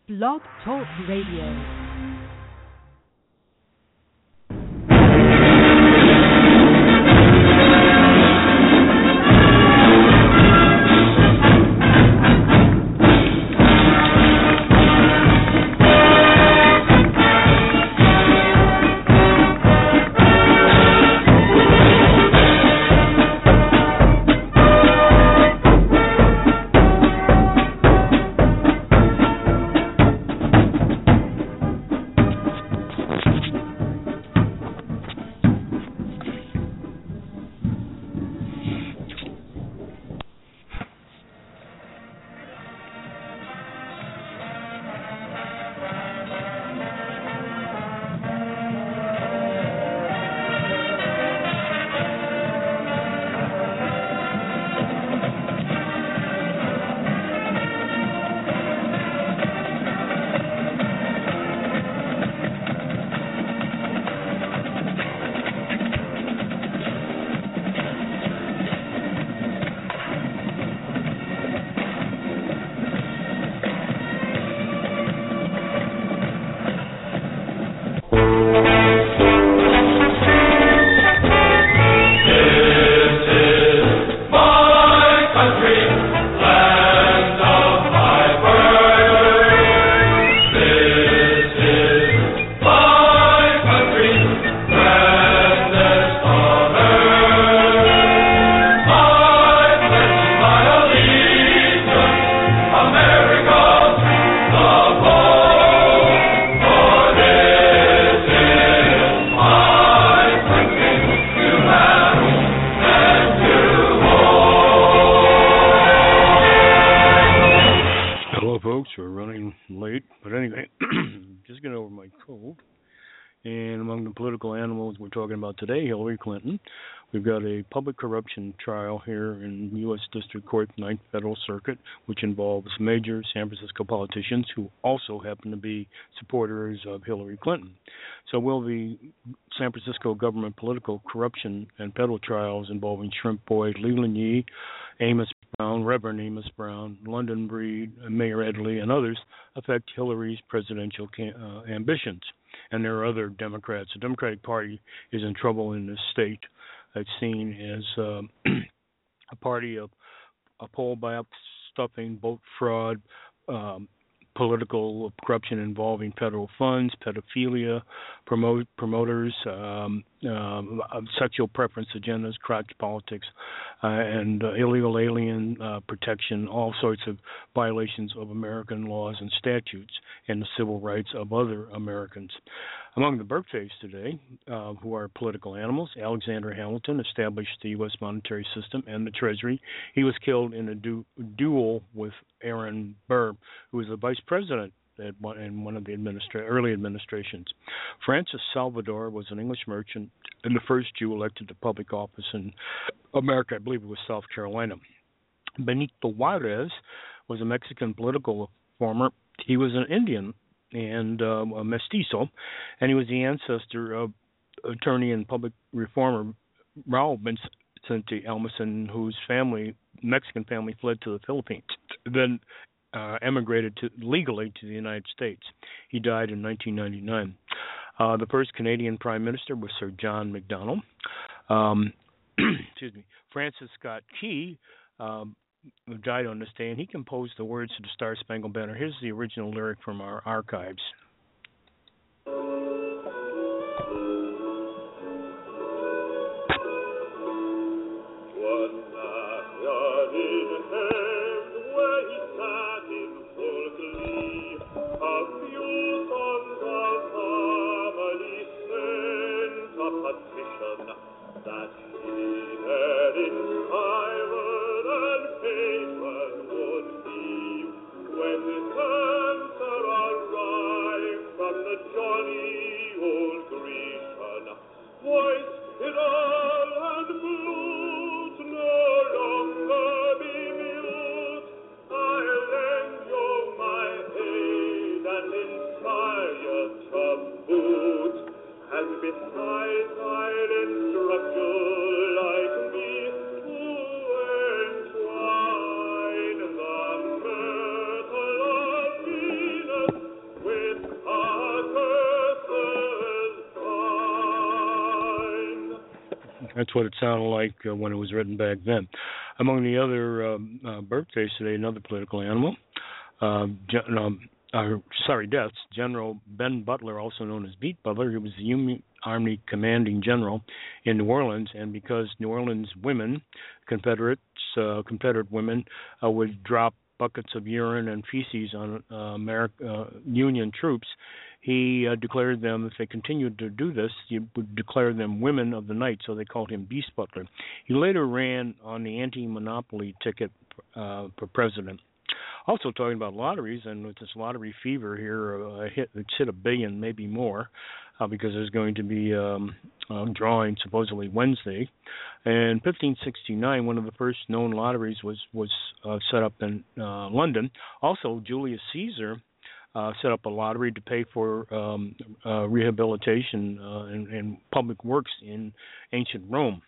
Blog Talk Radio. Today, Hillary Clinton. We've got a public corruption trial here in U.S. District Court, Ninth Federal Circuit, which involves major San Francisco politicians who also happen to be supporters of Hillary Clinton. So will the San Francisco government political corruption and federal trials involving Shrimp Boyd, Leland Yee, Amos Brown, Reverend Amos Brown, London Breed, Mayor Edley, and others affect Hillary's presidential ambitions? And there are other Democrats. The Democratic Party is in trouble in this state. It's seen as a party of poll bias stuffing, vote fraud, political corruption involving federal funds, pedophilia, promoters, sexual preference agendas, crotch politics, and illegal alien protection, all sorts of violations of American laws and statutes and the civil rights of other Americans. Among the birthdays today, who are political animals, Alexander Hamilton established the U.S. monetary system and the Treasury. He was killed in a duel with Aaron Burr, who was the vice president in one of the early administrations. Francis Salvador was an English merchant and the first Jew elected to public office in America. I believe it was South Carolina. Benito Juarez was a Mexican political reformer. He was an Indian and a mestizo, and he was the ancestor of attorney and public reformer Raul Vicente Almason, whose Mexican family fled to the Philippines, then emigrated legally to the United States. He died in 1999. The first Canadian Prime Minister was Sir John Macdonald. Excuse me. Francis Scott Key who died on this day, and he composed the words to the Star Spangled Banner. Here's the original lyric from our archives. Besides, I'll instruct you like me to entwine the myrtle of Venus That's what it sounded like when it was written back then. Among the other birthdays today, another political animal. Deaths. General Ben Butler, also known as Beat Butler, he was the Union Army commanding general in New Orleans, and because New Orleans women, Confederate women, would drop buckets of urine and feces on Union troops, he declared them, if they continued to do this, he would declare them women of the night, so they called him Beast Butler. He later ran on the anti-monopoly ticket for president. Also talking about lotteries, and with this lottery fever here, it's hit $1 billion, maybe more, because there's going to be drawing supposedly Wednesday. In 1569, one of the first known lotteries was set up in London. Also, Julius Caesar set up a lottery to pay for rehabilitation and public works in ancient Rome.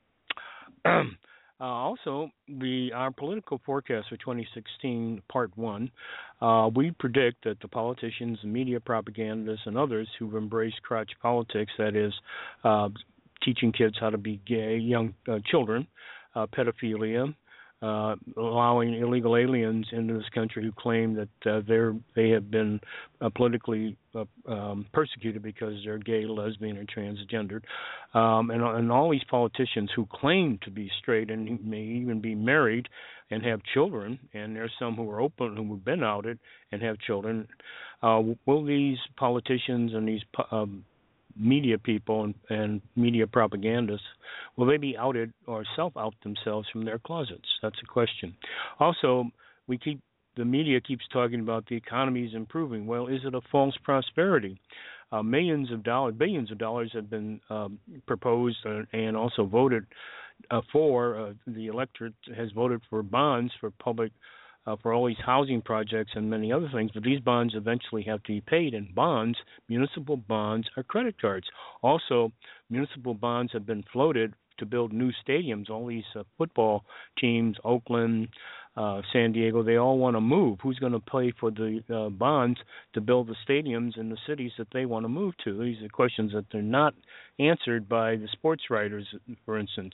Also, our political forecast for 2016, Part 1, we predict that the politicians, media propagandists, and others who've embraced crotch politics, that is, teaching kids how to be gay, young children, pedophilia, allowing illegal aliens into this country who claim that they have been politically persecuted because they're gay, lesbian, or transgendered, and all these politicians who claim to be straight and may even be married and have children, and there's some who are open, who have been outed and have children. Will these politicians and these media people and media propagandists, will they be outed or self-out themselves from their closets? That's a question. Also, the media keeps talking about the economy is improving. Well, is it a false prosperity? Billions of dollars have been proposed and also voted for. The electorate has voted for bonds for public for all these housing projects and many other things, but these bonds eventually have to be paid, and bonds, municipal bonds, are credit cards. Also, municipal bonds have been floated to build new stadiums. All these football teams, Oakland, San Diego, they all want to move. Who's going to pay for the bonds to build the stadiums in the cities that they want to move to? These are questions that they're not answered by the sports writers, for instance.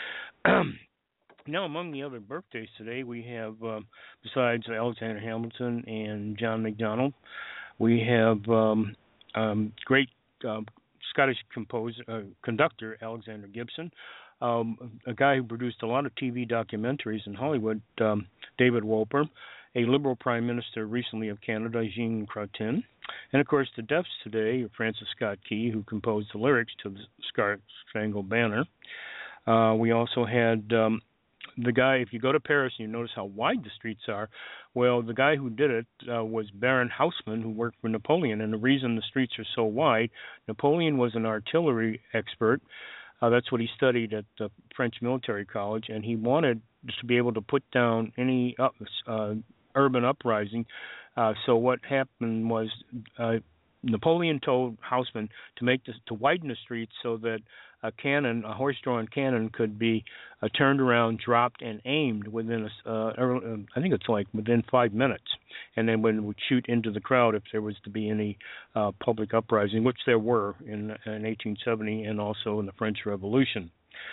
Now, among the other birthdays today, we have, besides Alexander Hamilton and John MacDonald, we have great Scottish conductor Alexander Gibson, a guy who produced a lot of TV documentaries in Hollywood, David Wolper, a Liberal Prime Minister recently of Canada, Jean Chrétien, and of course the deafs today, Francis Scott Key, who composed the lyrics to the Star Spangled Banner. We also had the guy, if you go to Paris and you notice how wide the streets are, well, the guy who did it was Baron Haussmann, who worked for Napoleon. And the reason the streets are so wide, Napoleon was an artillery expert. That's what he studied at the French Military College, and he wanted to be able to put down any urban uprising. So what happened was Napoleon told Haussmann to widen the streets so that a horse-drawn cannon, could be turned around, dropped, and aimed within I think it's like within 5 minutes, and then when it would shoot into the crowd if there was to be any public uprising, which there were in 1870 and also in the French Revolution.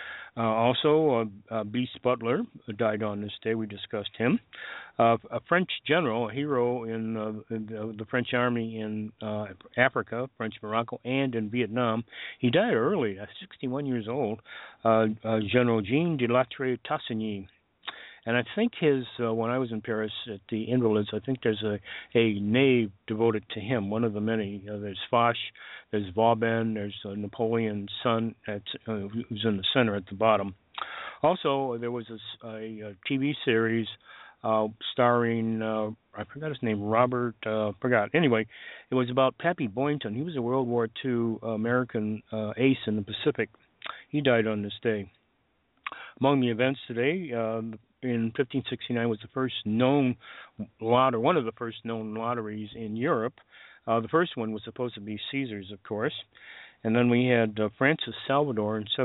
Also, Beast Butler died on this day. We discussed him. A French general, a hero in the French army in Africa, French Morocco, and in Vietnam. He died early, 61 years old, General Jean de Lattre Tassigny. And I think when I was in Paris at the Invalids, I think there's a nave devoted to him, one of the many. There's Foch, there's Vauban, there's Napoleon's son, who's in the center at the bottom. Also, there was a TV series starring, I forgot his name, forgot. Anyway, it was about Pappy Boynton. He was a World War II American ace in the Pacific. He died on this day. Among the events today, in 1569 was the first known lottery, one of the first known lotteries in Europe. The first one was supposed to be Caesar's, of course. And then we had Francis Salvador in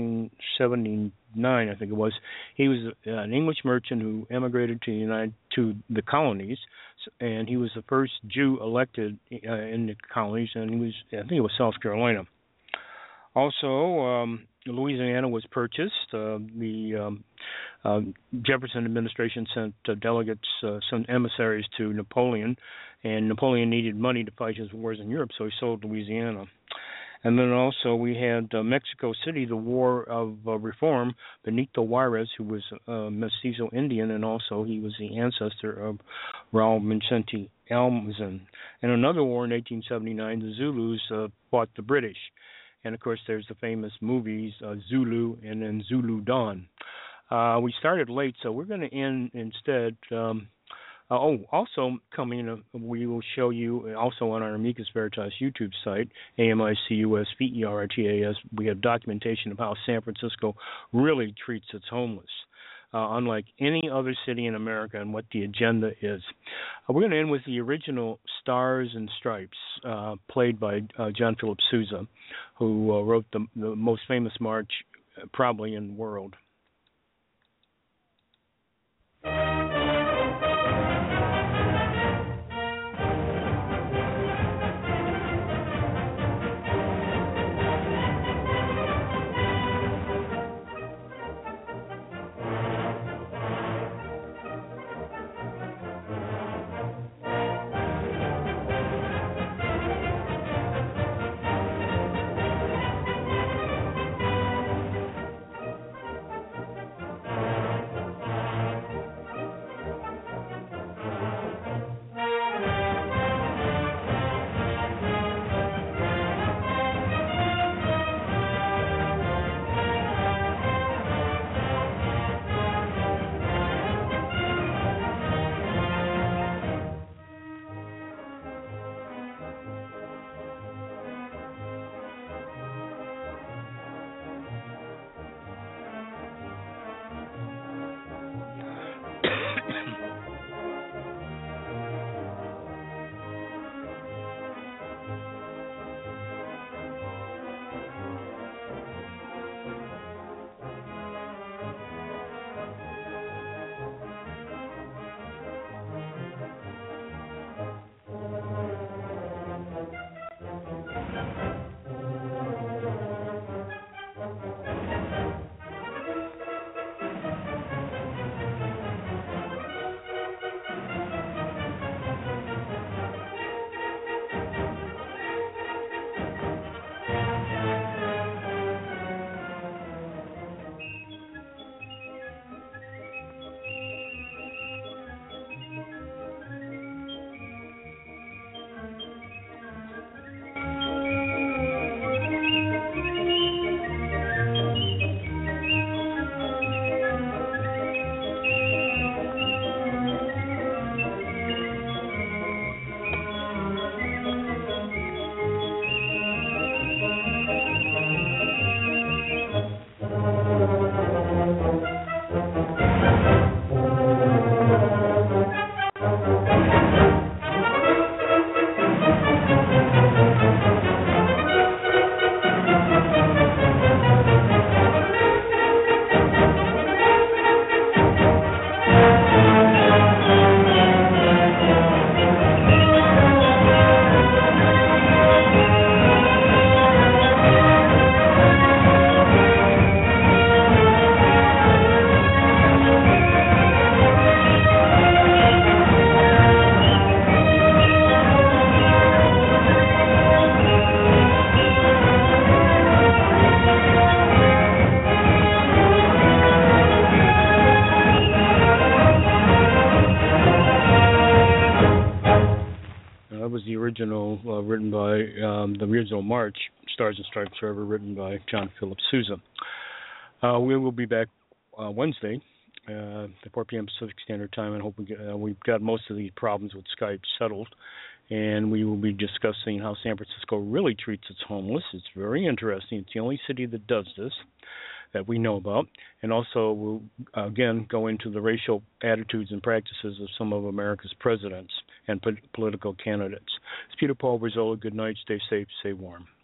1779, I think it was. He was an English merchant who emigrated to the colonies, and he was the first Jew elected in the colonies, and I think it was South Carolina. Also, Louisiana was purchased. The Jefferson administration sent delegates, some emissaries to Napoleon, and Napoleon needed money to fight his wars in Europe, so he sold Louisiana. And then also we had Mexico City, the War of Reform. Benito Juarez, who was a Mestizo Indian, and also he was the ancestor of Raul Vicente Almazan. And another war in 1879, the Zulus fought the British. And, of course, there's the famous movies Zulu and then Zulu Dawn. We started late, so we're going to end instead. Also coming, we will show you also on our Amicus Veritas YouTube site, AMICUSVERITAS, we have documentation of how San Francisco really treats its homeless, unlike any other city in America, and what the agenda is. We're going to end with the original Stars and Stripes, played by John Philip Sousa, who wrote the most famous march probably in the world. Written by the original March, Stars and Stripes Forever, written by John Philip Sousa. We will be back Wednesday at 4 p.m. Pacific Standard Time, and hope we've got most of the problems with Skype settled. And we will be discussing how San Francisco really treats its homeless. It's very interesting. It's the only city that does this that we know about. And also we'll, again, go into the racial attitudes and practices of some of America's presidents and political candidates. It's Peter Paul Brizola. Good night. Stay safe. Stay warm.